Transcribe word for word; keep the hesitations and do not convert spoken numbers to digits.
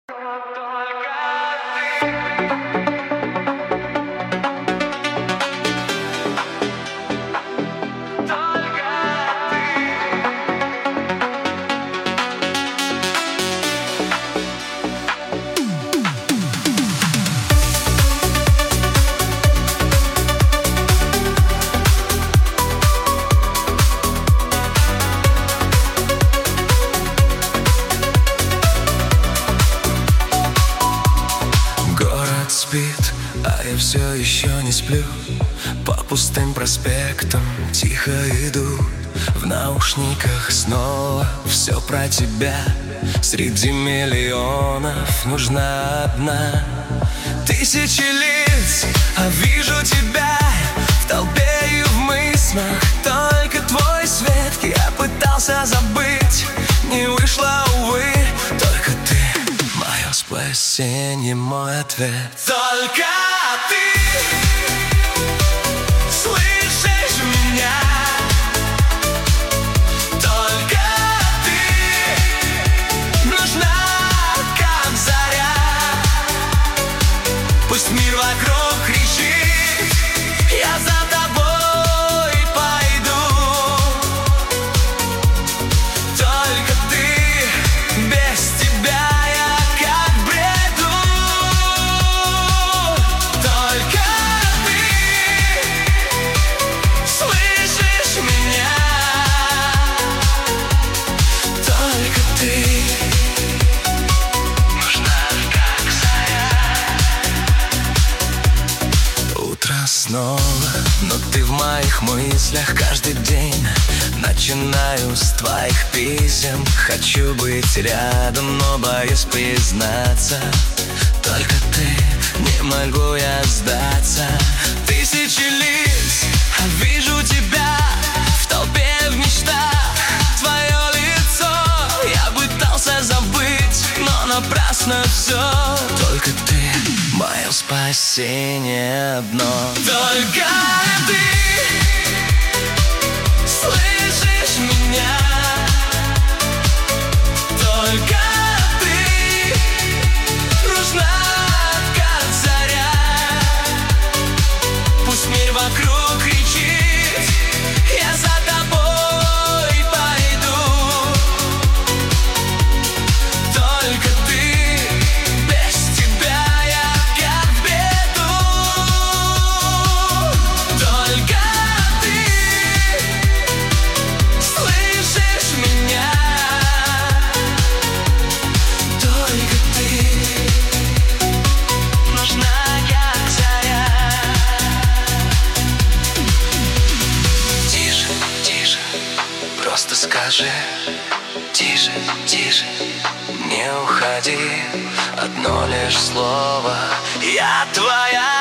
Спит, а я все еще не сплю. По пустым проспектам тихо иду. В наушниках снова все про тебя. Среди миллионов нужна одна. Тысячи лиц, а вижу тебя в толпе и в мыслях. Только твой свет я пытался забыть, не вышло, увы. Только ты мое спасение, мой ответ. Только ты слышишь меня. Только ты нужна, как заря. Пусть мир вокруг кричит, я за тобой пойду. Только ты, без тебя снова, но ты в моих мыслях каждый день. Начинаю с твоих писем. Хочу быть рядом, но боюсь признаться. Только ты, не могу я сдаться. Тысячи лиц, а вижу тебя в толпе, в мечтах. Твое лицо я пытался забыть, но напрасно все. Только ты мое спасение одно. Только ты слышишь меня. Только ты нужна, как заря. Пусть мир вокруг кричит, я за тобой пойду. Только ты, без тебя просто скажи, тише, тише, не уходи. Одно лишь слово, я твоя.